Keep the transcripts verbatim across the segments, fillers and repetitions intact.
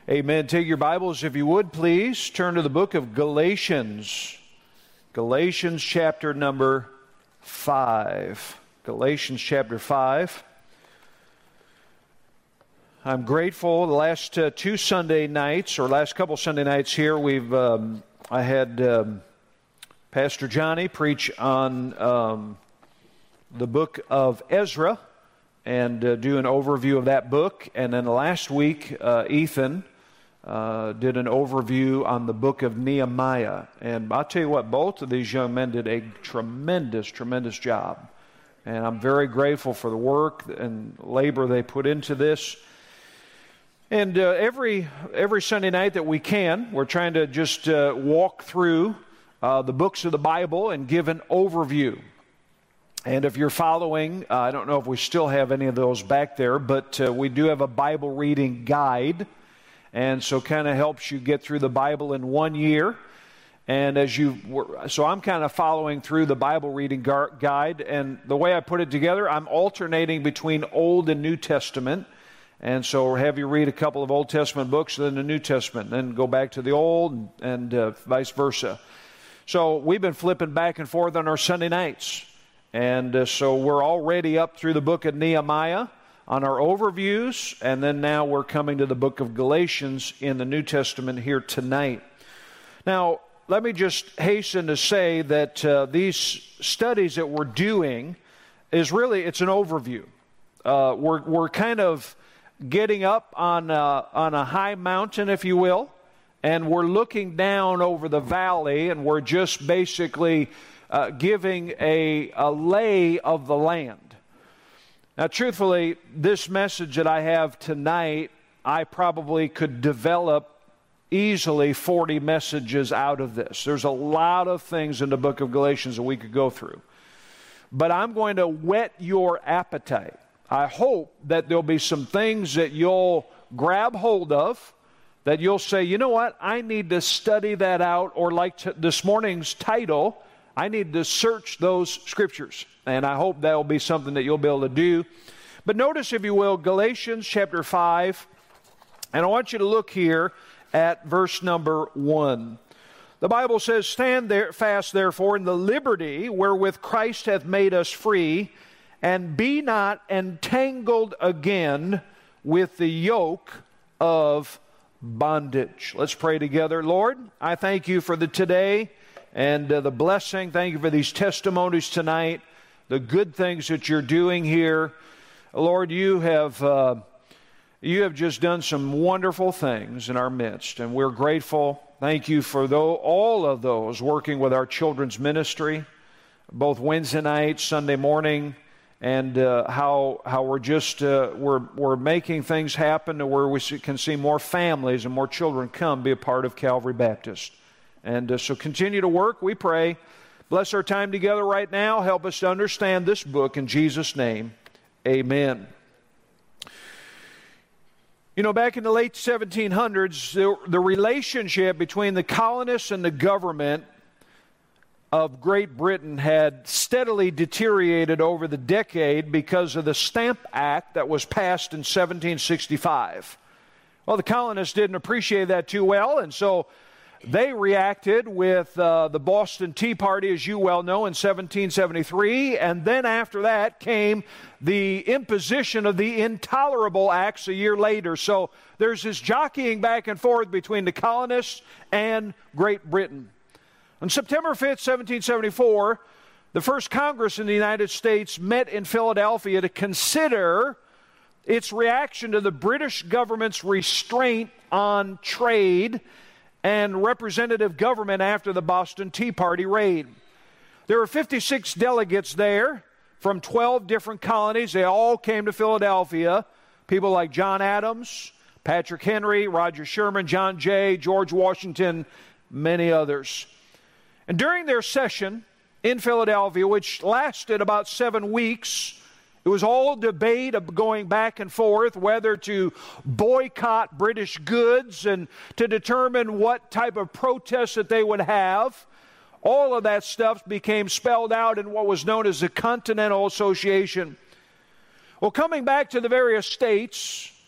Amen. Take your Bibles, if you would, please. Turn to the book of Galatians. Galatians chapter number five. Galatians chapter five. I'm grateful. The last uh, two Sunday nights, or last couple Sunday nights here, we've um, I had um, Pastor Johnny preach on um, the book of Ezra and uh, do an overview of that book. And then last week, uh, Ethan uh, did an overview on the book of Nehemiah. And I'll tell you what, both of these young men did a tremendous, tremendous job. And I'm very grateful for the work and labor they put into this. And uh, every every Sunday night that we can, we're trying to just uh, walk through uh, the books of the Bible and give an overview. And if you're following, uh, I don't know if we still have any of those back there, but uh, we do have a Bible reading guide. And so kind of helps you get through the Bible in one year. And as you, so I'm kind of following through the Bible reading guide. And the way I put it together, I'm alternating between Old and New Testament. And so we'll have you read a couple of Old Testament books, then the New Testament, then go back to the Old, and, and uh, vice versa. So we've been flipping back and forth on our Sunday nights. And uh, so we're already up through the book of Nehemiah on our overviews, and then now we're coming to the book of Galatians in the New Testament here tonight. Now, let me just hasten to say that uh, these studies that we're doing is really, it's an overview. Uh, we're we're kind of getting up on a, on a high mountain, if you will, and we're looking down over the valley, and we're just basically uh, giving a, a lay of the land. Now, truthfully, this message that I have tonight, I probably could develop easily forty messages out of this. There's a lot of things in the book of Galatians that we could go through. But I'm going to whet your appetite. I hope that there'll be some things that you'll grab hold of, that you'll say, you know what, I need to study that out, or like t- this morning's title, I need to search those scriptures. And I hope that will be something that you'll be able to do. But notice, if you will, Galatians chapter five, and I want you to look here at verse number one. The Bible says, Stand there fast, therefore, in the liberty wherewith Christ hath made us free, and be not entangled again with the yoke of bondage. Let's pray together. Lord, I thank you for the today and uh, the blessing. Thank you for these testimonies tonight, the good things that you're doing here. Lord, you have uh, you have just done some wonderful things in our midst, and we're grateful. Thank you for though, all of those working with our children's ministry, both Wednesday night, Sunday morning, and uh, how how we're just uh, we're we're making things happen to where we can see more families and more children come be a part of Calvary Baptist. And uh, so continue to work, we pray. Bless our time together right now. Help us to understand this book in Jesus' name. Amen. You know, back in the late seventeen hundreds, the, the relationship between the colonists and the government of Great Britain had steadily deteriorated over the decade because of the Stamp Act that was passed in seventeen sixty-five. Well, the colonists didn't appreciate that too well, and so they reacted with uh, the Boston Tea Party, as you well know, in seventeen seventy-three, and then after that came the imposition of the Intolerable Acts a year later. So there's this jockeying back and forth between the colonists and Great Britain. On September fifth, seventeen seventy-four, the first Congress in the United States met in Philadelphia to consider its reaction to the British government's restraint on trade and representative government after the Boston Tea Party raid. There were fifty-six delegates there from twelve different colonies. They all came to Philadelphia. People like John Adams, Patrick Henry, Roger Sherman, John Jay, George Washington, many others. And during their session in Philadelphia, which lasted about seven weeks, it was all debate of going back and forth whether to boycott British goods and to determine what type of protest that they would have. All of that stuff became spelled out in what was known as the Continental Association. Well, coming back to the various states,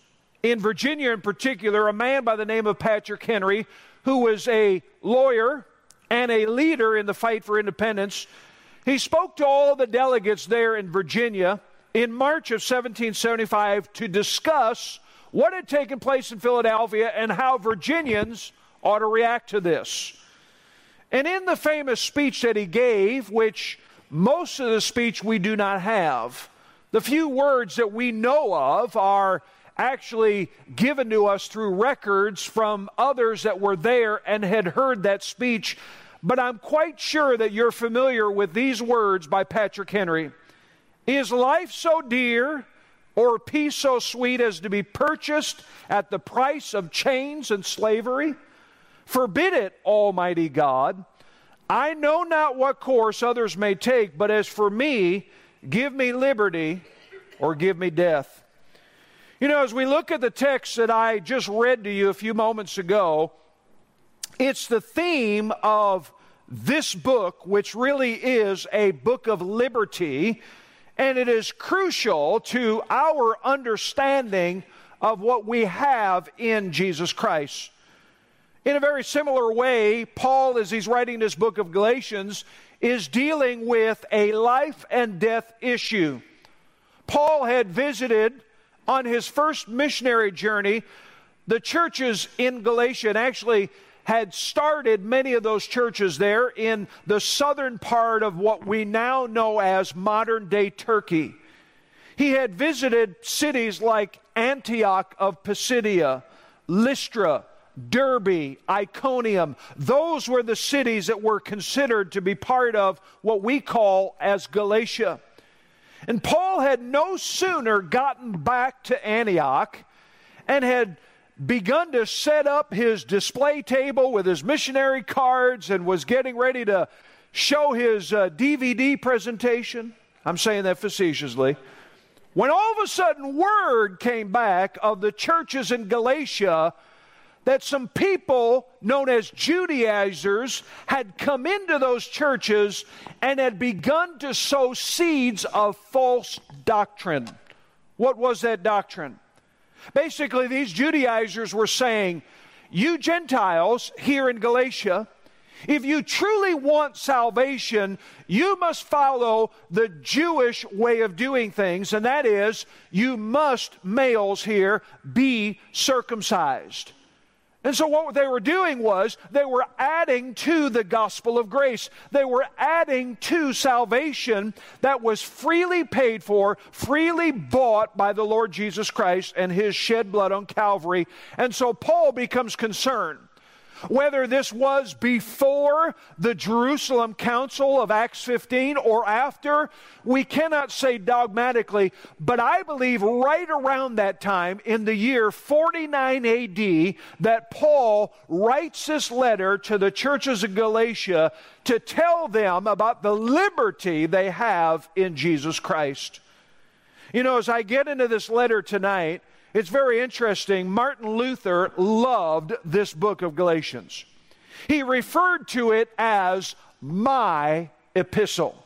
in Virginia in particular, a man by the name of Patrick Henry, who was a lawyer and a leader in the fight for independence. He spoke to all the delegates there in Virginia in March of seventeen seventy-five to discuss what had taken place in Philadelphia and how Virginians ought to react to this. And in the famous speech that he gave, which most of the speech we do not have, the few words that we know of are actually given to us through records from others that were there and had heard that speech. But I'm quite sure that you're familiar with these words by Patrick Henry. Is life so dear, or peace so sweet as to be purchased at the price of chains and slavery? Forbid it, Almighty God. I know not what course others may take, but as for me, give me liberty or give me death. You know, as we look at the text that I just read to you a few moments ago, it's the theme of this book, which really is a book of liberty, and it is crucial to our understanding of what we have in Jesus Christ. In a very similar way, Paul, as he's writing this book of Galatians, is dealing with a life and death issue. Paul had visited on his first missionary journey the churches in Galatia, and actually had started many of those churches there in the southern part of what we now know as modern-day Turkey. He had visited cities like Antioch of Pisidia, Lystra, Derbe, Iconium. Those were the cities that were considered to be part of what we call as Galatia. And Paul had no sooner gotten back to Antioch and had begun to set up his display table with his missionary cards and was getting ready to show his uh, D V D presentation. I'm saying that facetiously. When all of a sudden word came back of the churches in Galatia that some people known as Judaizers had come into those churches and had begun to sow seeds of false doctrine. What was that doctrine? Basically, these Judaizers were saying, you Gentiles here in Galatia, if you truly want salvation, you must follow the Jewish way of doing things, and that is, you must, males here, be circumcised. And so what they were doing was they were adding to the gospel of grace. They were adding to salvation that was freely paid for, freely bought by the Lord Jesus Christ and His shed blood on Calvary. And so Paul becomes concerned. Whether this was before the Jerusalem Council of Acts fifteen or after, we cannot say dogmatically, but I believe right around that time, in the year forty-nine A D, that Paul writes this letter to the churches of Galatia to tell them about the liberty they have in Jesus Christ. You know, as I get into this letter tonight, it's very interesting. Martin Luther loved this book of Galatians. He referred to it as my epistle.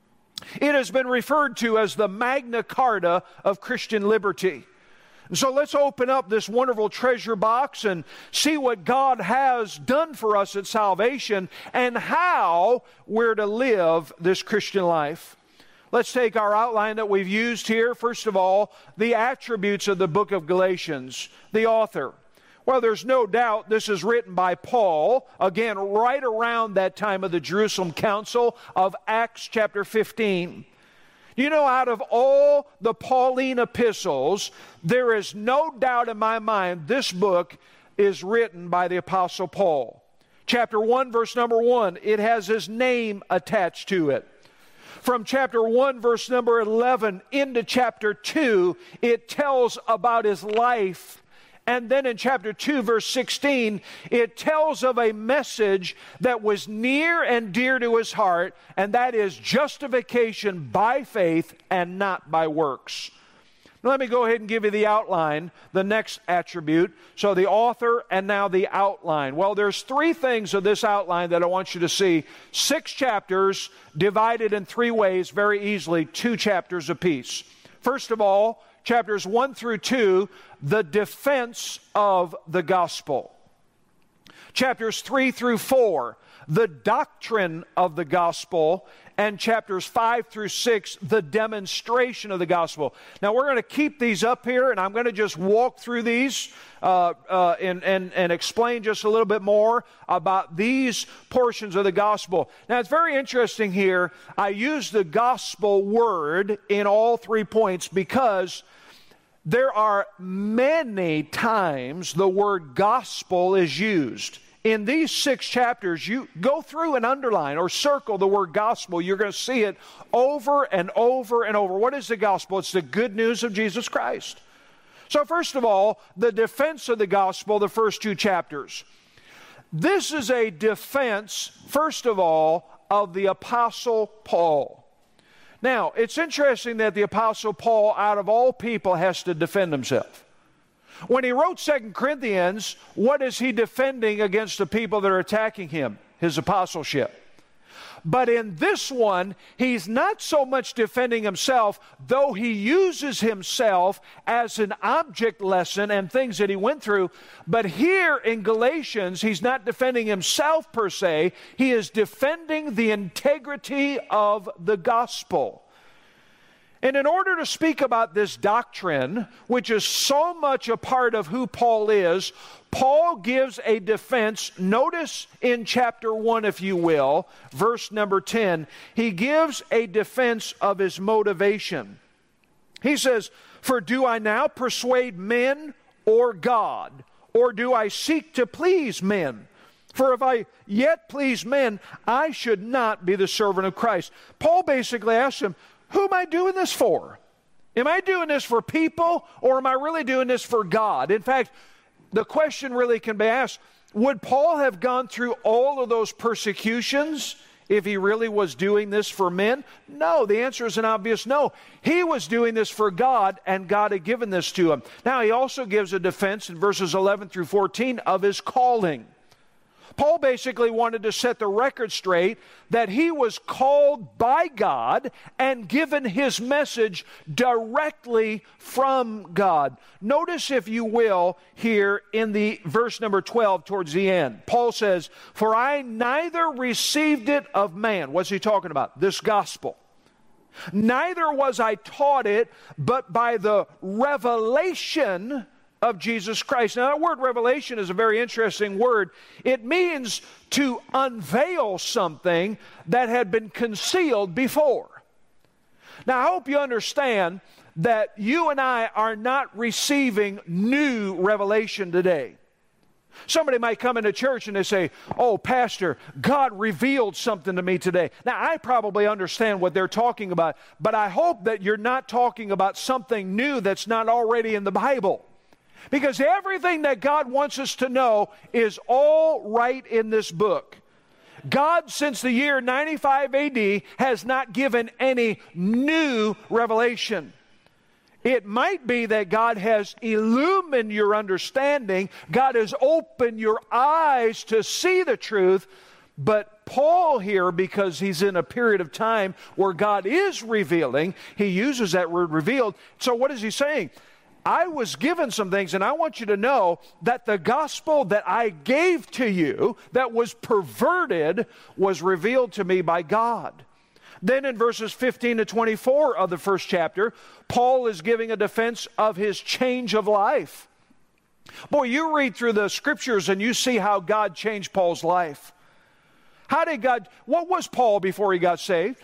It has been referred to as the Magna Carta of Christian liberty. And so let's open up this wonderful treasure box and see what God has done for us at salvation and how we're to live this Christian life. Let's take our outline that we've used here. First of all, the attributes of the book of Galatians, the author. Well, there's no doubt this is written by Paul, again, right around that time of the Jerusalem Council of Acts chapter fifteen. You know, out of all the Pauline epistles, there is no doubt in my mind this book is written by the Apostle Paul. Chapter one, verse number one, it has his name attached to it. From chapter one, verse number eleven, into chapter two, it tells about his life. And then in chapter two, verse sixteen, it tells of a message that was near and dear to his heart, and that is justification by faith and not by works. Now, let me go ahead and give you the outline, the next attribute. So the author and now the outline. Well, there's three things of this outline that I want you to see. Six chapters divided in three ways very easily, two chapters apiece. First of all, chapters one through two, the defense of the gospel. Chapters three through four, the doctrine of the gospel. And chapters five through six, the demonstration of the gospel. Now, we're going to keep these up here, and I'm going to just walk through these uh, uh, and, and, and explain just a little bit more about these portions of the gospel. Now, it's very interesting here. I use the gospel word in all three points because there are many times the word gospel is used. In these six chapters, you go through and underline or circle the word gospel. You're going to see it over and over and over. What is the gospel? It's the good news of Jesus Christ. So first of all, the defense of the gospel, the first two chapters. This is a defense, first of all, of the Apostle Paul. Now, it's interesting that the Apostle Paul, out of all people, has to defend himself. When he wrote Second Corinthians, what is he defending against the people that are attacking him? His apostleship. But in this one, he's not so much defending himself, though he uses himself as an object lesson and things that he went through. But here in Galatians, he's not defending himself per se. He is defending the integrity of the gospel. And in order to speak about this doctrine, which is so much a part of who Paul is, Paul gives a defense. Notice in chapter one, if you will, verse number ten, he gives a defense of his motivation. He says, "For do I now persuade men or God, or do I seek to please men? For if I yet please men, I should not be the servant of Christ." Paul basically asks him, who am I doing this for? Am I doing this for people, or am I really doing this for God? In fact, the question really can be asked, would Paul have gone through all of those persecutions if he really was doing this for men? No, the answer is an obvious no. He was doing this for God, and God had given this to him. Now, he also gives a defense in verses eleven through fourteen of his calling. Paul basically wanted to set the record straight that he was called by God and given his message directly from God. Notice, if you will, here in the verse number twelve towards the end. Paul says, "For I neither received it of man." What's he talking about? This gospel. "Neither was I taught it, but by the revelation of Jesus Christ." Now, that word revelation is a very interesting word. It means to unveil something that had been concealed before. Now, I hope you understand that you and I are not receiving new revelation today. Somebody might come into church and they say, "Oh, Pastor, God revealed something to me today." Now, I probably understand what they're talking about, but I hope that you're not talking about something new that's not already in the Bible. Because everything that God wants us to know is all right in this book. God, since the year ninety-five A D, has not given any new revelation. It might be that God has illumined your understanding. God has opened your eyes to see the truth. But Paul here, because he's in a period of time where God is revealing, he uses that word revealed. So what is he saying? I was given some things, and I want you to know that the gospel that I gave to you that was perverted was revealed to me by God. Then in verses fifteen to twenty-four of the first chapter, Paul is giving a defense of his change of life. Boy, you read through the scriptures and you see how God changed Paul's life. How did God, what was Paul before he got saved?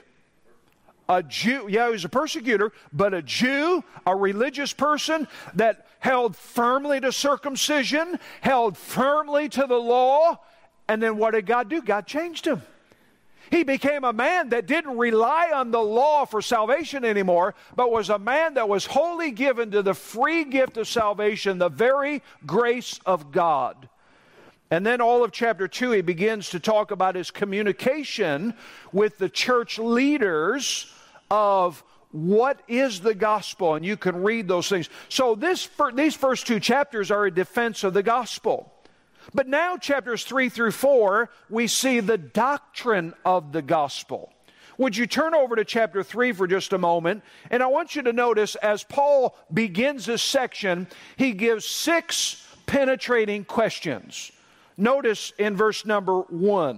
A Jew, yeah, he was a persecutor, but a Jew, a religious person that held firmly to circumcision, held firmly to the law, and then what did God do? God changed him. He became a man that didn't rely on the law for salvation anymore, but was a man that was wholly given to the free gift of salvation, the very grace of God. And then all of chapter two, he begins to talk about his communication with the church leaders of what is the gospel, and you can read those things. So this, these first two chapters are a defense of the gospel. But now chapters three through four, we see the doctrine of the gospel. Would you turn over to chapter three for just a moment? And I want you to notice as Paul begins this section, he gives six penetrating questions. Notice in verse number one.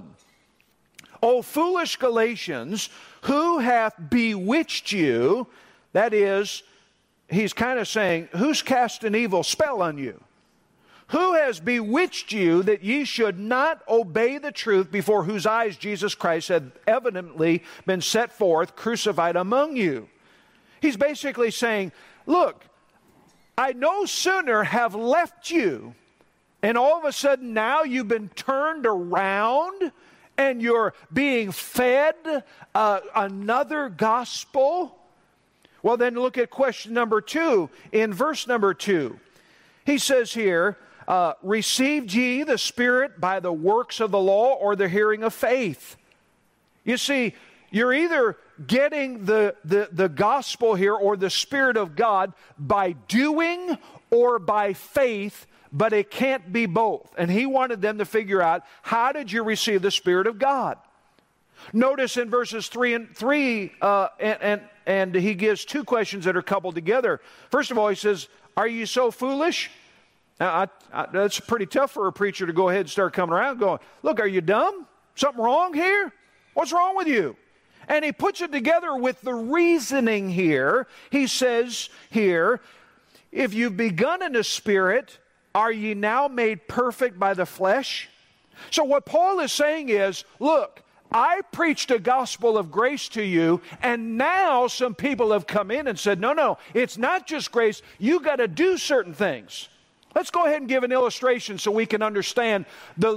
O foolish Galatians, who hath bewitched you? That is, he's kind of saying, who's cast an evil spell on you? Who has bewitched you that ye should not obey the truth, before whose eyes Jesus Christ had evidently been set forth, crucified among you? He's basically saying, look, I no sooner have left you, and all of a sudden now you've been turned around and you're being fed uh, another gospel. Well, then look at question number two in verse number two. He says here, Uh, received ye the Spirit by the works of the law or the hearing of faith? You see, you're either getting the, the, the gospel here or the Spirit of God by doing or by faith, but it can't be both. And he wanted them to figure out, how did you receive the Spirit of God? Notice in verses three and three, uh, and, and, and he gives two questions that are coupled together. First of all, he says, are you so foolish? Now, I, I, that's pretty tough for a preacher to go ahead and start coming around going, look, are you dumb? Something wrong here? What's wrong with you? And he puts it together with the reasoning here. He says here, if you've begun in the Spirit, are ye now made perfect by the flesh? So what Paul is saying is, look, I preached a gospel of grace to you, and now some people have come in and said, no, no, it's not just grace. You got to do certain things. Let's go ahead and give an illustration so we can understand the,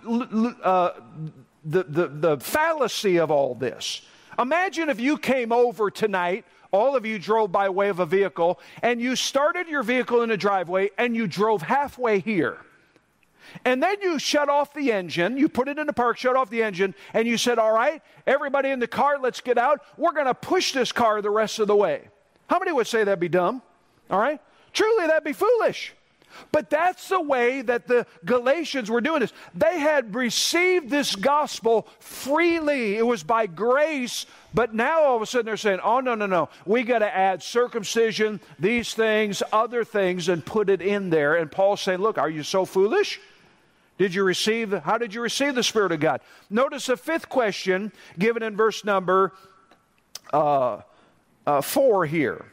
uh, the, the, the fallacy of all this. Imagine if you came over tonight, all of you drove by way of a vehicle, and you started your vehicle in a driveway, and you drove halfway here. And then you shut off the engine, you put it in the park, shut off the engine, and you said, all right, everybody in the car, let's get out. We're going to push this car the rest of the way. How many would say that'd be dumb? All right? Truly, that'd be foolish. But that's the way that the Galatians were doing this. They had received this gospel freely. It was by grace. But now all of a sudden they're saying, oh, no, no, no. We got to add circumcision, these things, other things, and put it in there. And Paul's saying, look, are you so foolish? Did you receive, how did you receive the Spirit of God? Notice the fifth question given in verse number uh, uh, four here.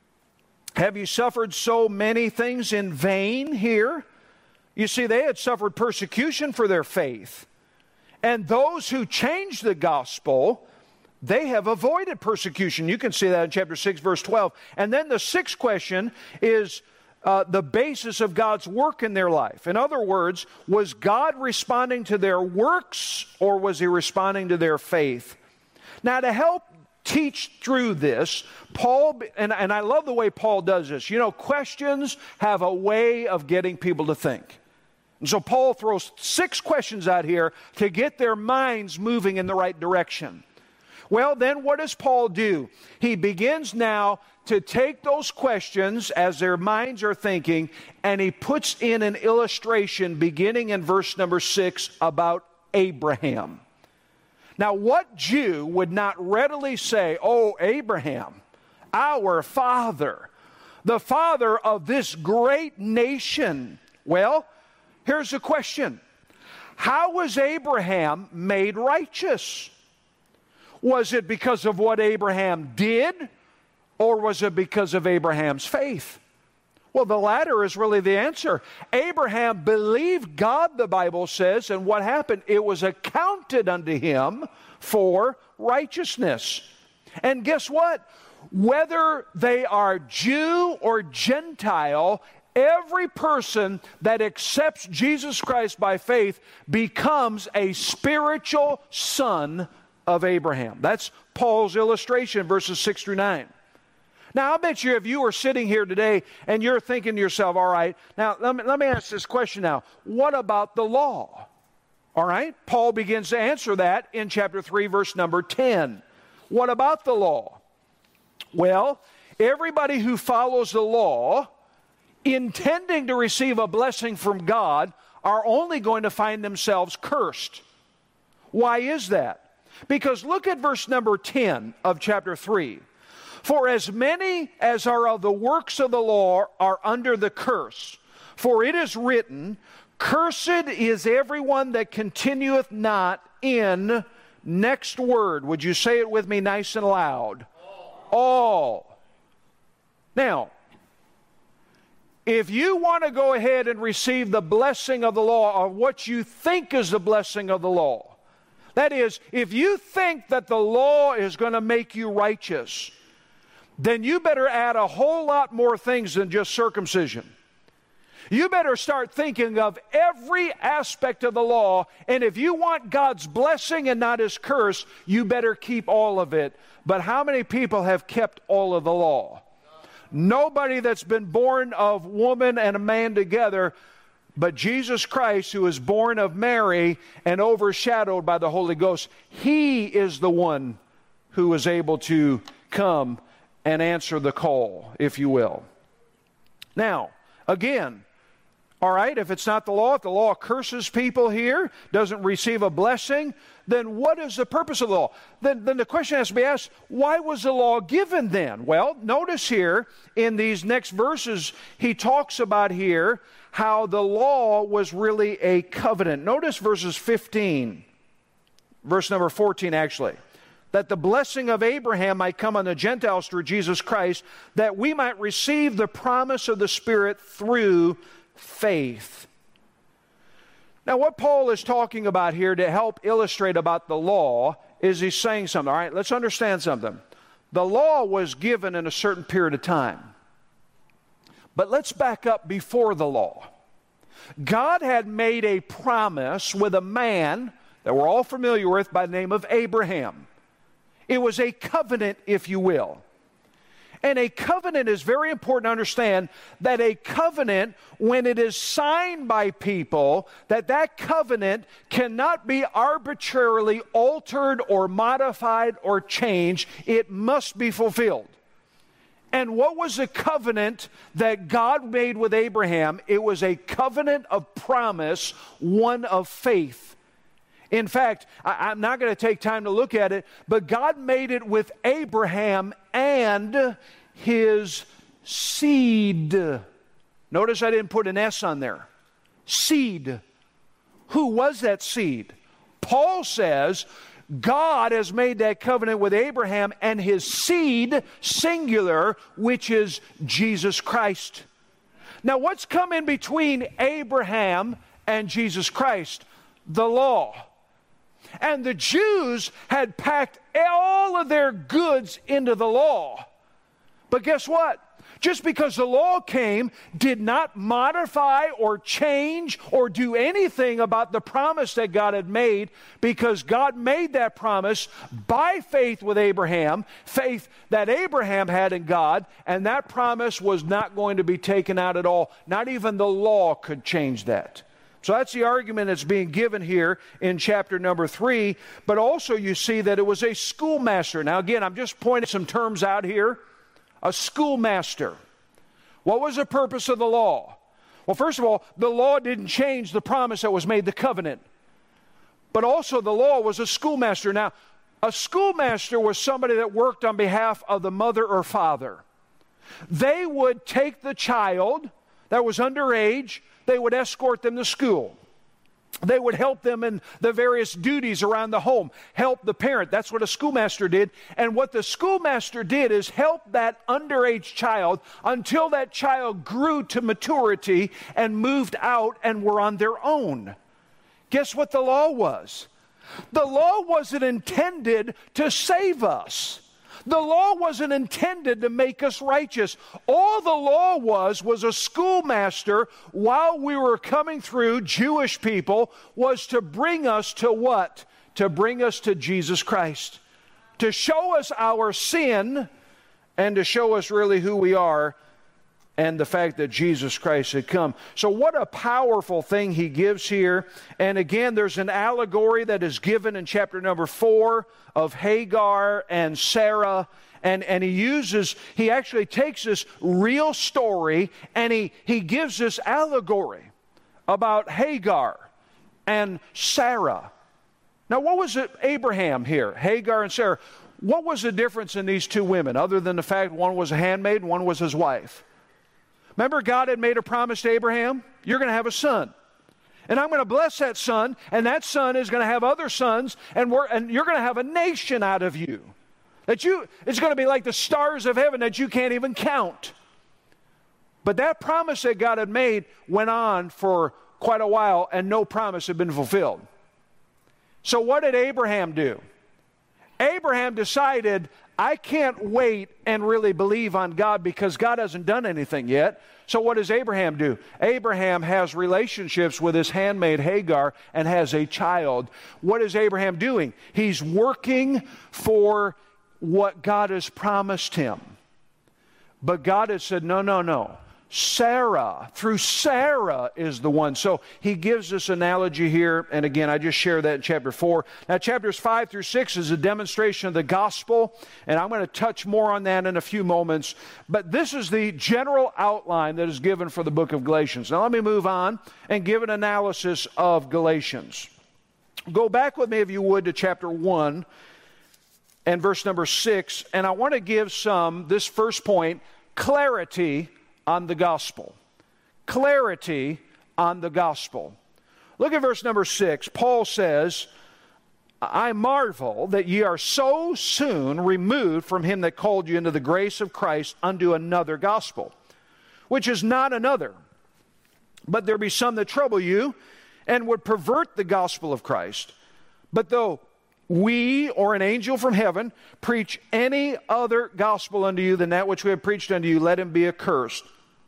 Have you suffered so many things in vain here? You see, they had suffered persecution for their faith. And those who changed the gospel, they have avoided persecution. You can see that in chapter six, verse twelve. And then the sixth question is uh, the basis of God's work in their life. In other words, was God responding to their works, or was he responding to their faith? Now, to help teach through this, Paul, and, and I love the way Paul does this. You know, questions have a way of getting people to think. And so Paul throws six questions out here to get their minds moving in the right direction. Well, then what does Paul do? He begins now to take those questions as their minds are thinking, and he puts in an illustration beginning in verse number six about Abraham. Now, what Jew would not readily say, oh, Abraham, our father, the father of this great nation? Well, here's the question. How was Abraham made righteous? Was it because of what Abraham did, or was it because of Abraham's faith? Well, the latter is really the answer. Abraham believed God, the Bible says, and what happened? It was accounted unto him for righteousness. And guess what? Whether they are Jew or Gentile, every person that accepts Jesus Christ by faith becomes a spiritual son of Abraham. That's Paul's illustration, verses six through nine. Now, I bet you if you were sitting here today and you're thinking to yourself, all right, now let me, let me ask this question now. What about the law? All right, Paul begins to answer that in chapter three, verse number ten. What about the law? Well, everybody who follows the law, intending to receive a blessing from God, are only going to find themselves cursed. Why is that? Because look at verse number ten of chapter three. For as many as are of the works of the law are under the curse. For it is written, cursed is everyone that continueth not in, next word. Would you say it with me nice and loud? All. All. Now, if you want to go ahead and receive the blessing of the law, or what you think is the blessing of the law, that is, if you think that the law is going to make you righteous, then you better add a whole lot more things than just circumcision. You better start thinking of every aspect of the law, and if you want God's blessing and not His curse, you better keep all of it. But how many people have kept all of the law? Nobody that's been born of woman and a man together, but Jesus Christ, who is born of Mary and overshadowed by the Holy Ghost. He is the one who is able to come and answer the call, if you will. Now, again, all right, if it's not the law, if the law curses people here, doesn't receive a blessing, then what is the purpose of the law? Then, then the question has to be asked, why was the law given then? Well, notice here in these next verses, he talks about here how the law was really a covenant. Notice verses fifteen, verse number fourteen actually. That the blessing of Abraham might come on the Gentiles through Jesus Christ, that we might receive the promise of the Spirit through faith. Now, what Paul is talking about here to help illustrate about the law is he's saying something. All right, let's understand something. The law was given in a certain period of time. But let's back up before the law. God had made a promise with a man that we're all familiar with by the name of Abraham. It was a covenant, if you will. And a covenant is very important to understand that a covenant, when it is signed by people, that that covenant cannot be arbitrarily altered or modified or changed. It must be fulfilled. And what was the covenant that God made with Abraham? It was a covenant of promise, one of faith. In fact, I, I'm not going to take time to look at it, but God made it with Abraham and his seed. Notice I didn't put an S on there. Seed. Who was that seed? Paul says God has made that covenant with Abraham and his seed, singular, which is Jesus Christ. Now, what's come in between Abraham and Jesus Christ? The law. And the Jews had packed all of their goods into the law. But guess what? Just because the law came did not modify or change or do anything about the promise that God had made, because God made that promise by faith with Abraham, faith that Abraham had in God, and that promise was not going to be taken out at all. Not even the law could change that. So that's the argument that's being given here in chapter number three. But also you see that it was a schoolmaster. Now again, I'm just pointing some terms out here. A schoolmaster. What was the purpose of the law? Well, first of all, the law didn't change the promise that was made, the covenant. But also the law was a schoolmaster. Now, a schoolmaster was somebody that worked on behalf of the mother or father. They would take the child that was underage, they would escort them to school. They would help them in the various duties around the home, help the parent. That's what a schoolmaster did. And what the schoolmaster did is help that underage child until that child grew to maturity and moved out and were on their own. Guess what the law was? The law wasn't intended to save us. The law wasn't intended to make us righteous. All the law was, was a schoolmaster while we were coming through, Jewish people, was to bring us to what? To bring us to Jesus Christ. To show us our sin and to show us really who we are and the fact that Jesus Christ had come. So what a powerful thing he gives here. And again, there's an allegory that is given in chapter number four of Hagar and Sarah. And, and he uses, he actually takes this real story and he, he gives this allegory about Hagar and Sarah. Now, what was it, Abraham here, Hagar and Sarah? What was the difference in these two women, other than the fact one was a handmaid and one was his wife? Remember, God had made a promise to Abraham, you're going to have a son. And I'm going to bless that son, and that son is going to have other sons, and, we're, and you're going to have a nation out of you. That you, it's going to be like the stars of heaven that you can't even count. But that promise that God had made went on for quite a while, and no promise had been fulfilled. So what did Abraham do? Abraham decided, I can't wait and really believe on God because God hasn't done anything yet. So what does Abraham do? Abraham has relationships with his handmaid Hagar and has a child. What is Abraham doing? He's working for what God has promised him. But God has said, no, no, no. Sarah, through Sarah is the one. So he gives this analogy here, and again, I just share that in chapter four. Now, chapters five through six is a demonstration of the gospel, and I'm going to touch more on that in a few moments. But this is the general outline that is given for the book of Galatians. Now, let me move on and give an analysis of Galatians. Go back with me, if you would, to chapter one and verse number six, and I want to give some, this first point, clarity on the gospel. Clarity on the gospel. Look at verse number six. Paul says, I marvel that ye are so soon removed from him that called you into the grace of Christ unto another gospel, which is not another. But there be some that trouble you and would pervert the gospel of Christ. But though we or an angel from heaven preach any other gospel unto you than that which we have preached unto you, let him be accursed.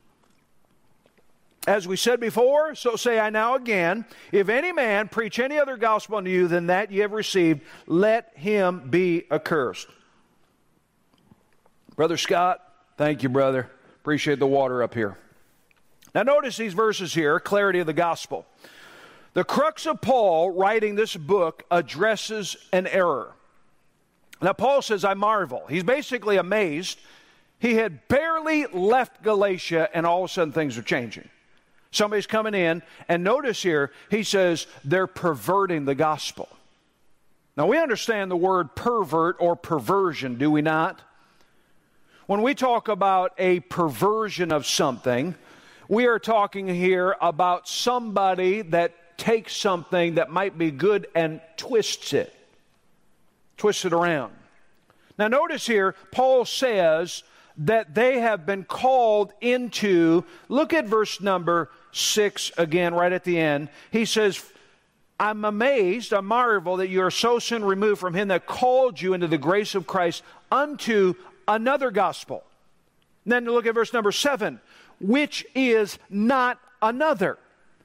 As we said before, so say I now again, if any man preach any other gospel unto you than that ye have received, let him be accursed. Brother Scott, thank you, brother. Appreciate the water up here. Now notice these verses here, clarity of the gospel. The crux of Paul writing this book addresses an error. Now Paul says, I marvel. He's basically amazed. He had barely left Galatia and all of a sudden things are changing. Somebody's coming in, and notice here, he says, they're perverting the gospel. Now, we understand the word pervert or perversion, do we not? When we talk about a perversion of something, we are talking here about somebody that takes something that might be good and twists it. Twists it around. Now, notice here, Paul says that they have been called into, look at verse number six again, right at the end. He says, I'm amazed, I marvel that you are so soon removed from him that called you into the grace of Christ unto another gospel. And then look at verse number seven, which is not another.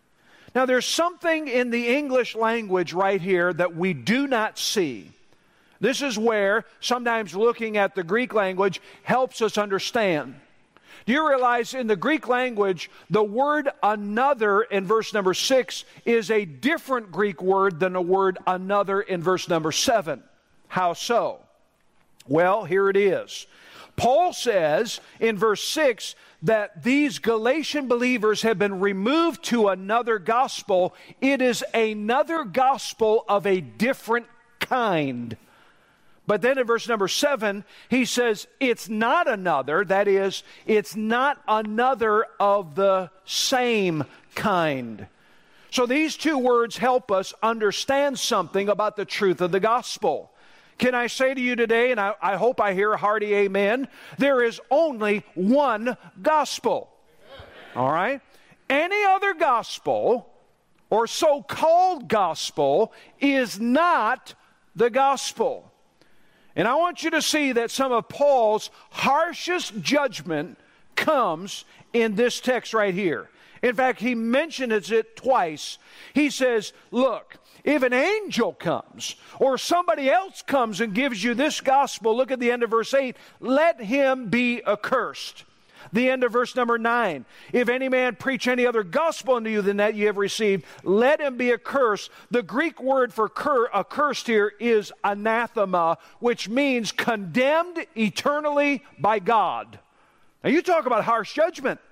Now there's something in the English language right here that we do not see. This is where sometimes looking at the Greek language helps us understand. Do you realize in the Greek language, the word another in verse number six is a different Greek word than the word another in verse number seven? How so? Well, here it is. Paul says in verse six that these Galatian believers have been removed to another gospel. It is another gospel of a different kind. But then in verse number seven, he says, it's not another, that is, it's not another of the same kind. So these two words help us understand something about the truth of the gospel. Can I say to you today, and I, I hope I hear a hearty amen, there is only one gospel. All right? Any other gospel, or so-called gospel, is not the gospel. And I want you to see that some of Paul's harshest judgment comes in this text right here. In fact, he mentions it twice. He says, look, if an angel comes or somebody else comes and gives you this gospel, look at the end of verse eight, let him be accursed. The end of verse number nine, if any man preach any other gospel unto you than that ye have received, let him be accursed. The Greek word for cur, accursed here is anathema, which means condemned eternally by God. Now you talk about harsh judgment.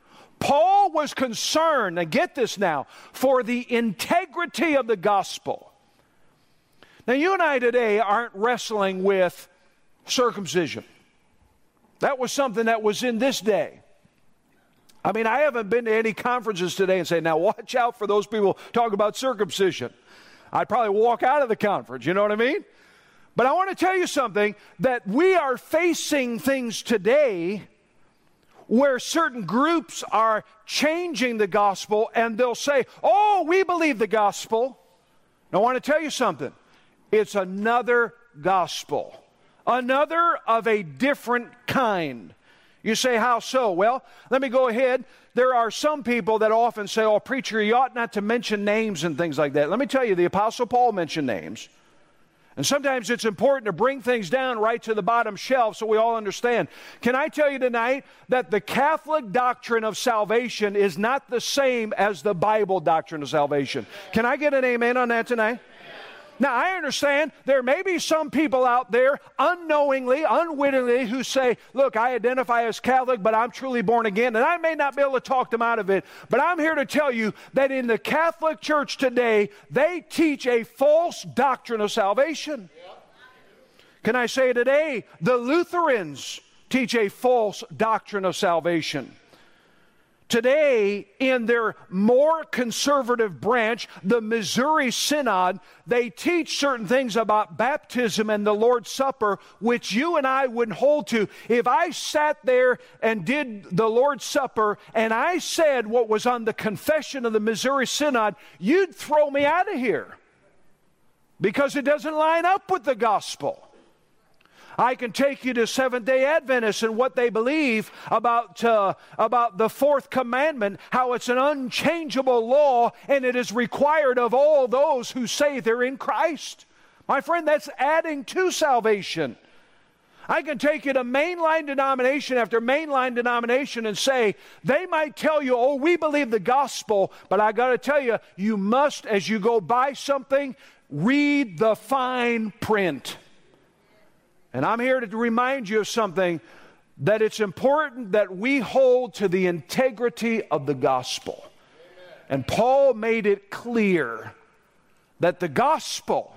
Paul was concerned, and get this now, for the integrity of the gospel. Now, you and I today aren't wrestling with circumcision. That was something that was in this day. I mean, I haven't been to any conferences today and say, now watch out for those people talking about circumcision. I'd probably walk out of the conference, you know what I mean? But I want to tell you something, that we are facing things today where certain groups are changing the gospel, and they'll say, oh, we believe the gospel. Now, I want to tell you something. It's another gospel. Another of a different kind. You say, how so? Well, let me go ahead. There are some people that often say, oh, preacher, you ought not to mention names and things like that. Let me tell you, the Apostle Paul mentioned names. And sometimes it's important to bring things down right to the bottom shelf so we all understand. Can I tell you tonight that the Catholic doctrine of salvation is not the same as the Bible doctrine of salvation? Can I get an amen on that tonight? Now, I understand there may be some people out there unknowingly, unwittingly, who say, look, I identify as Catholic, but I'm truly born again. And I may not be able to talk them out of it, but I'm here to tell you that in the Catholic Church today, they teach a false doctrine of salvation. Can I say today, the Lutherans teach a false doctrine of salvation. Today, in their more conservative branch, the Missouri Synod, they teach certain things about baptism and the Lord's Supper, which you and I wouldn't hold to. If I sat there and did the Lord's Supper, and I said what was on the confession of the Missouri Synod, you'd throw me out of here, because it doesn't line up with the gospel. I can take you to Seventh-day Adventists and what they believe about, uh, about the fourth commandment, how it's an unchangeable law and it is required of all those who say they're in Christ. My friend, that's adding to salvation. I can take you to mainline denomination after mainline denomination and say, they might tell you, oh, we believe the gospel, but I got to tell you, you must, as you go buy something, read the fine print. And I'm here to remind you of something, that it's important that we hold to the integrity of the gospel. Amen. And Paul made it clear that the gospel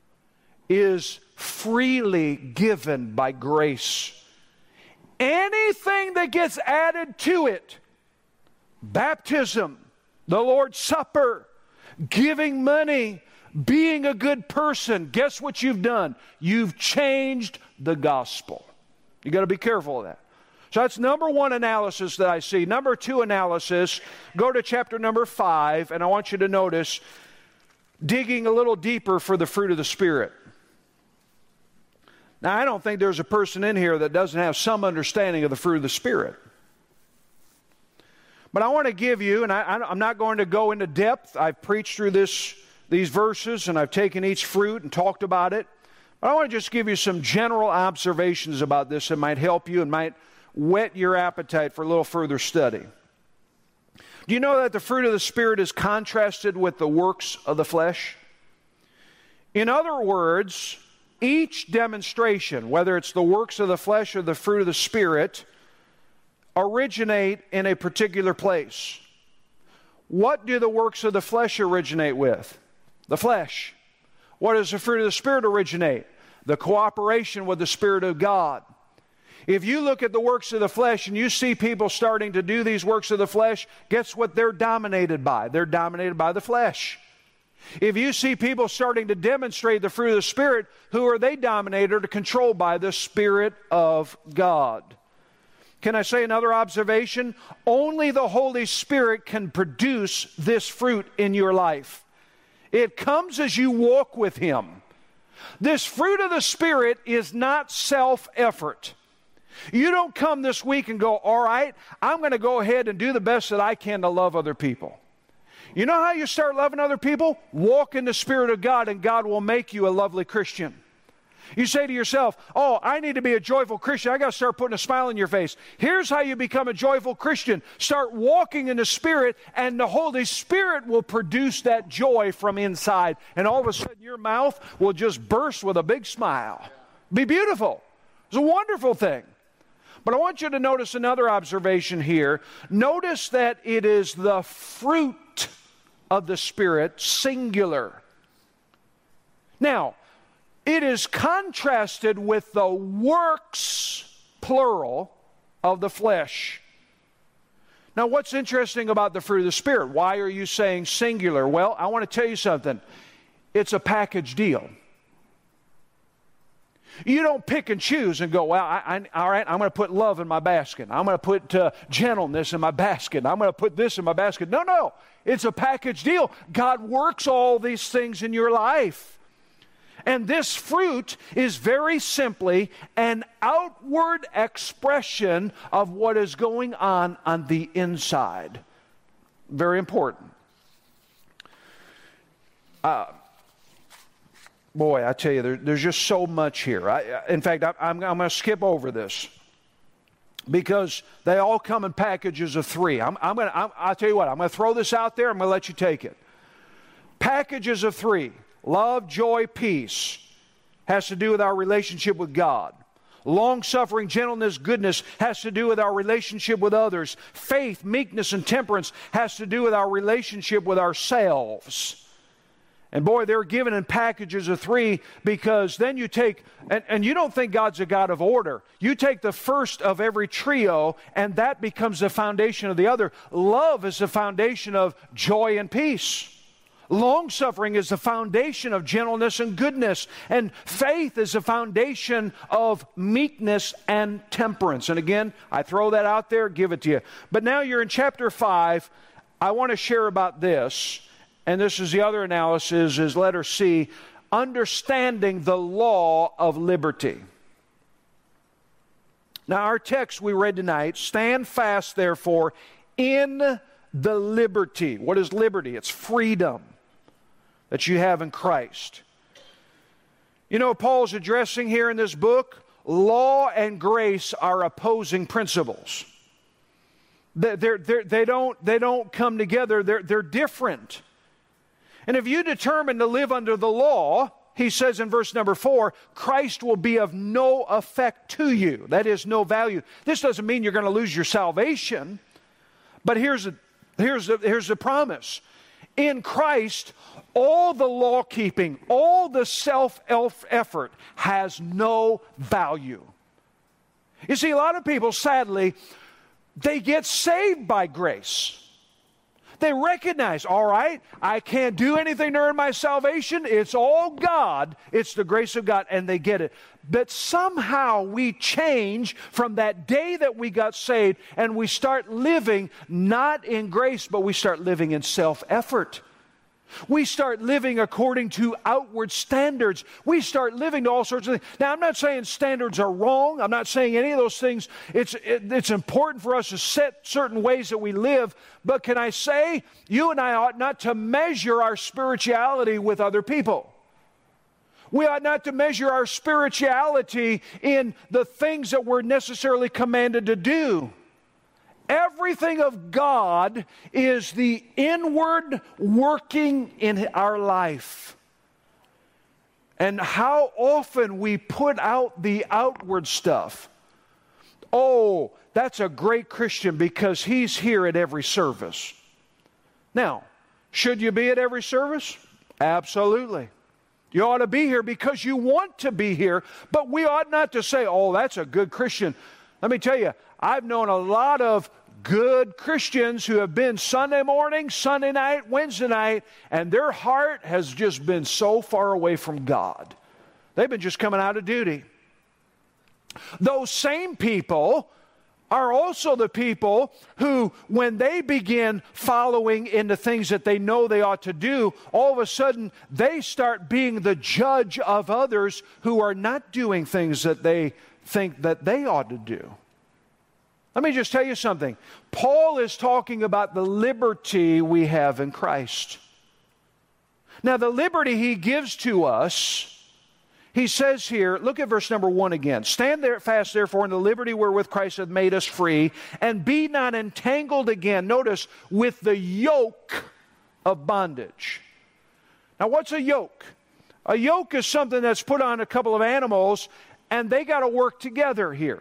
is freely given by grace. Anything that gets added to it, baptism, the Lord's Supper, giving money, being a good person, guess what you've done? You've changed the gospel. You got to be careful of that. So that's number one analysis that I see. Number two analysis, go to chapter number five, and I want you to notice digging a little deeper for the fruit of the Spirit. Now, I don't think there's a person in here that doesn't have some understanding of the fruit of the Spirit. But I want to give you, and I, I'm not going to go into depth. I've preached through this these verses, and I've taken each fruit and talked about it. But I want to just give you some general observations about this that might help you and might whet your appetite for a little further study. Do you know that the fruit of the Spirit is contrasted with the works of the flesh? In other words, each demonstration, whether it's the works of the flesh or the fruit of the Spirit, originate in a particular place. What do the works of the flesh originate with? The flesh. What does the fruit of the Spirit originate? The cooperation with the Spirit of God. If you look at the works of the flesh and you see people starting to do these works of the flesh, guess what they're dominated by? They're dominated by the flesh. If you see people starting to demonstrate the fruit of the Spirit, who are they dominated or controlled by? The Spirit of God. Can I say another observation? Only the Holy Spirit can produce this fruit in your life. It comes as you walk with Him. This fruit of the Spirit is not self-effort. You don't come this week and go, all right, I'm going to go ahead and do the best that I can to love other people. You know how you start loving other people? Walk in the Spirit of God, and God will make you a lovely Christian. You say to yourself, oh, I need to be a joyful Christian. I got to start putting a smile in your face. Here's how you become a joyful Christian. Start walking in the Spirit, and the Holy Spirit will produce that joy from inside. And all of a sudden, your mouth will just burst with a big smile. Be beautiful. It's a wonderful thing. But I want you to notice another observation here. Notice that it is the fruit of the Spirit, singular. Now, it is contrasted with the works, plural, of the flesh. Now, what's interesting about the fruit of the Spirit? Why are you saying singular? Well, I want to tell you something. It's a package deal. You don't pick and choose and go, well, I, I, all right, I'm going to put love in my basket. I'm going to put uh, gentleness in my basket. I'm going to put this in my basket. No, no. It's a package deal. God works all these things in your life. And this fruit is very simply an outward expression of what is going on on the inside. Very important. Uh, Boy, I tell you, there, there's just so much here. I, in fact, I, I'm, I'm going to skip over this because they all come in packages of three. I'm, I'm going to, I'll tell you what, I'm going to throw this out there. I'm going to let you take it. Packages of three. Love, joy, peace has to do with our relationship with God. Long-suffering, gentleness, goodness has to do with our relationship with others. Faith, meekness, and temperance has to do with our relationship with ourselves. And boy, they're given in packages of three because then you take, and, and you don't think God's a God of order. You take the first of every trio, and that becomes the foundation of the other. Love is the foundation of joy and peace. Long-suffering is the foundation of gentleness and goodness. And faith is the foundation of meekness and temperance. And again, I throw that out there, give it to you. But now you're in chapter five. I want to share about this. And this is the other analysis, is letter C, understanding the law of liberty. Now, our text we read tonight, stand fast, therefore, in the liberty. What is liberty? It's freedom that you have in Christ. You know, Paul's addressing here in this book, law and grace are opposing principles. They're, they're, they, don't, they don't come together. They're, they're different. And if you determine to live under the law, he says in verse number four, Christ will be of no effect to you. That is, no value. This doesn't mean you're going to lose your salvation. But here's the, here's the, here's the promise. In Christ, all the law-keeping, all the self-effort has no value. You see, a lot of people, sadly, they get saved by grace. They recognize, all right, I can't do anything to earn my salvation. It's all God. It's the grace of God, and they get it. But somehow we change from that day that we got saved, and we start living not in grace, but we start living in self-effort. We start living according to outward standards. We start living to all sorts of things. Now, I'm not saying standards are wrong. I'm not saying any of those things. It's, it, it's important for us to set certain ways that we live. But can I say, you and I ought not to measure our spirituality with other people. We ought not to measure our spirituality in the things that we're necessarily commanded to do. Everything of God is the inward working in our life. And how often we put out the outward stuff. Oh, that's a great Christian because he's here at every service. Now, should you be at every service? Absolutely. You ought to be here because you want to be here, but we ought not to say, oh, that's a good Christian. Let me tell you, I've known a lot of good Christians who have been Sunday morning, Sunday night, Wednesday night, and their heart has just been so far away from God. They've been just coming out of duty. Those same people are also the people who, when they begin following into things that they know they ought to do, all of a sudden they start being the judge of others who are not doing things that they think that they ought to do. Let me just tell you something. Paul is talking about the liberty we have in Christ. Now, the liberty he gives to us, he says here, look at verse number one again. Stand there fast, therefore, in the liberty wherewith Christ hath made us free, and be not entangled again, notice, with the yoke of bondage. Now, what's a yoke? A yoke is something that's put on a couple of animals, and they got to work together here.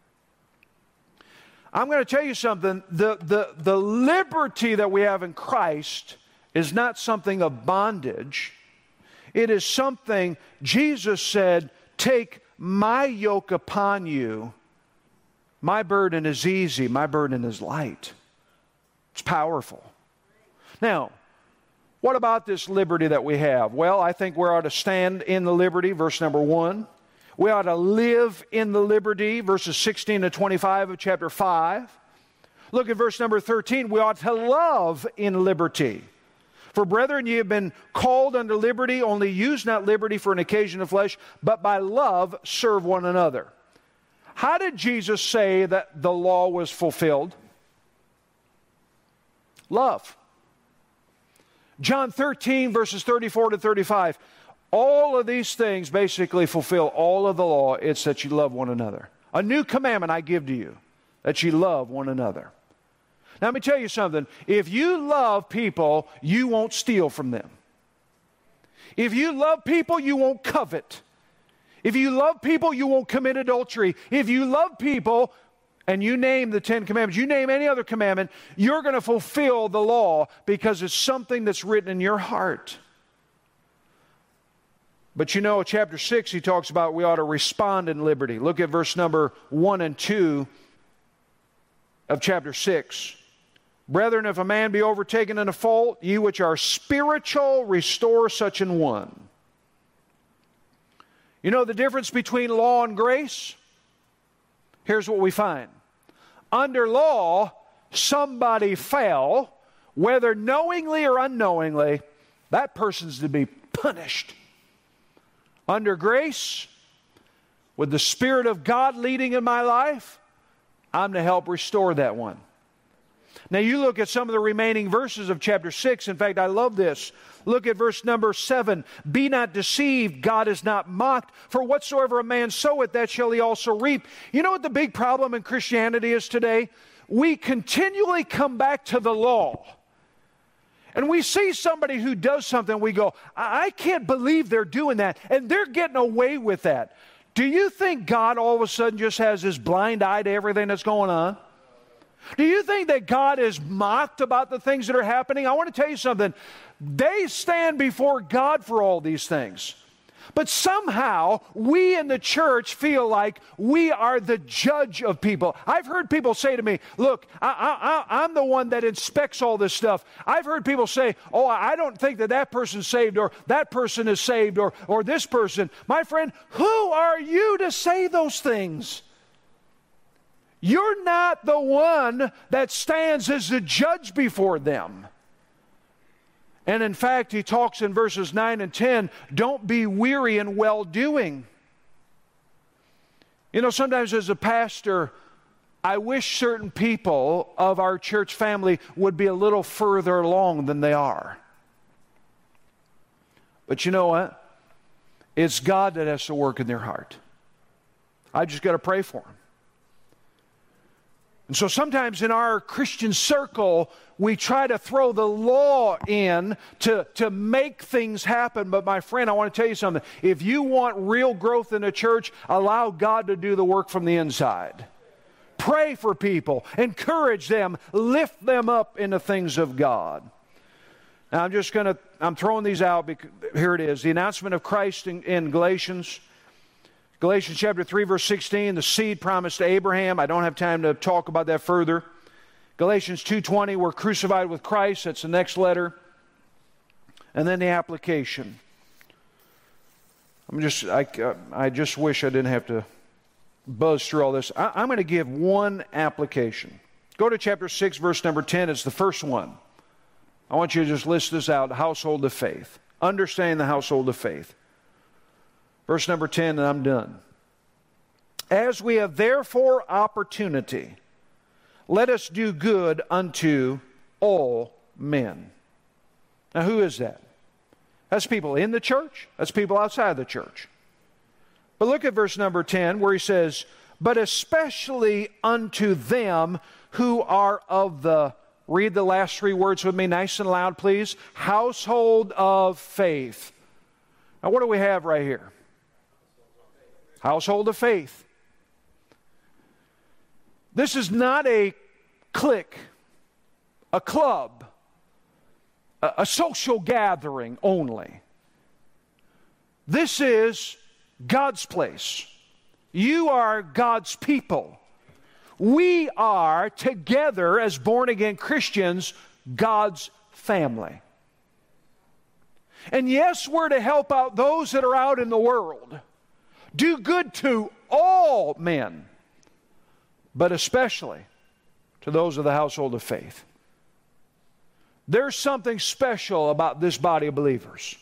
I'm going to tell you something. The, the, the liberty that we have in Christ is not something of bondage. It is something Jesus said, take my yoke upon you. My burden is easy. My burden is light. It's powerful. Now, what about this liberty that we have? Well, I think we ought to stand in the liberty, verse number one. We ought to live in the liberty, verses sixteen to twenty-five of chapter five. Look at verse number thirteen. We ought to love in liberty. For brethren, ye have been called unto liberty, only use not liberty for an occasion of flesh, but by love serve one another. How did Jesus say that the law was fulfilled? Love. John thirteen, verses thirty-four to thirty-five. All of these things basically fulfill all of the law. It's that you love one another. A new commandment I give to you, that you love one another. Now, let me tell you something. If you love people, you won't steal from them. If you love people, you won't covet. If you love people, you won't commit adultery. If you love people, and you name the Ten Commandments, you name any other commandment, you're going to fulfill the law because it's something that's written in your heart. But you know, chapter six, he talks about we ought to respond in liberty. Look at verse number one and two of chapter six. Brethren, if a man be overtaken in a fault, ye which are spiritual, restore such an one. You know the difference between law and grace? Here's what we find. Under law, somebody fell, whether knowingly or unknowingly, that person's to be punished. Under grace, with the Spirit of God leading in my life, I'm to help restore that one. Now you look at some of the remaining verses of chapter six. In fact, I love this. Look at verse number seven. Be not deceived, God is not mocked. For whatsoever a man soweth, that shall he also reap. You know what the big problem in Christianity is today? We continually come back to the law. And we see somebody who does something, we go, I, I can't believe they're doing that. And they're getting away with that. Do you think God all of a sudden just has this blind eye to everything that's going on? Do you think that God is mocked about the things that are happening? I want to tell you something. They stand before God for all these things. But somehow, we in the church feel like we are the judge of people. I've heard people say to me, look, I, I, I'm the one that inspects all this stuff. I've heard people say, oh, I don't think that that person's saved, or that person is saved, or, or this person. My friend, who are you to say those things? You're not the one that stands as the judge before them. And in fact, he talks in verses nine and ten, don't be weary in well-doing. You know, sometimes as a pastor, I wish certain people of our church family would be a little further along than they are. But you know what? It's God that has to work in their heart. I just got to pray for them. And so sometimes in our Christian circle, we try to throw the law in to, to make things happen. But my friend, I want to tell you something. If you want real growth in a church, allow God to do the work from the inside. Pray for people. Encourage them. Lift them up in the things of God. Now I'm just going to, I'm throwing these out because here it is. The announcement of Christ in, in Galatians. Galatians chapter three, verse sixteen, the seed promised to Abraham. I don't have time to talk about that further. Galatians two twenty, we're crucified with Christ. That's the next letter. And then the application. I'm just, I, I just wish I didn't have to buzz through all this. I, I'm going to give one application. Go to chapter six, verse number ten. It's the first one. I want you to just list this out. Household of faith. Understanding the household of faith. Verse number ten, and I'm done. As we have therefore opportunity, let us do good unto all men. Now, who is that? That's people in the church. That's people outside the church. But look at verse number ten where he says, but especially unto them who are of the, read the last three words with me nice and loud, please. Household of faith. Now, what do we have right here? Household of faith. This is not a clique, a club, a, a social gathering only. This is God's place. You are God's people. We are together as born-again Christians, God's family. And yes, we're to help out those that are out in the world. Do good to all men, but especially to those of the household of faith. There's something special about this body of believers.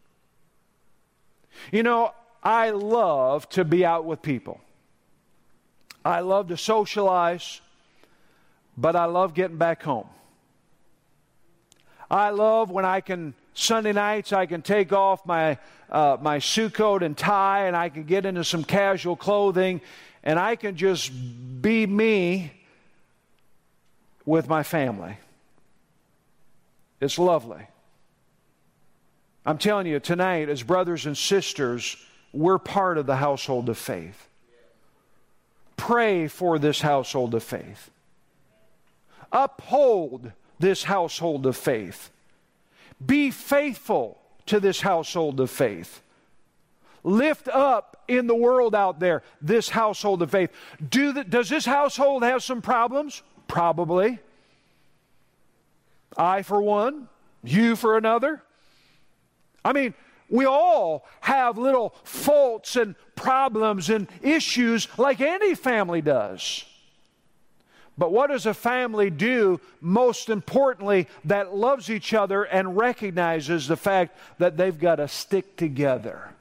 You know, I love to be out with people. I love to socialize, but I love getting back home. I love when I can, Sunday nights, I can take off my uh, my suit coat and tie, and I can get into some casual clothing, and I can just be me with my family. It's lovely. I'm telling you, tonight, as brothers and sisters, we're part of the household of faith. Pray for this household of faith. Uphold this household of faith. Be faithful to this household of faith. Lift up in the world out there this household of faith. Do the, does this household have some problems? Probably. I for one, you for another. I mean, we all have little faults and problems and issues like any family does. But what does a family do, most importantly, that loves each other and recognizes the fact that they've got to stick together?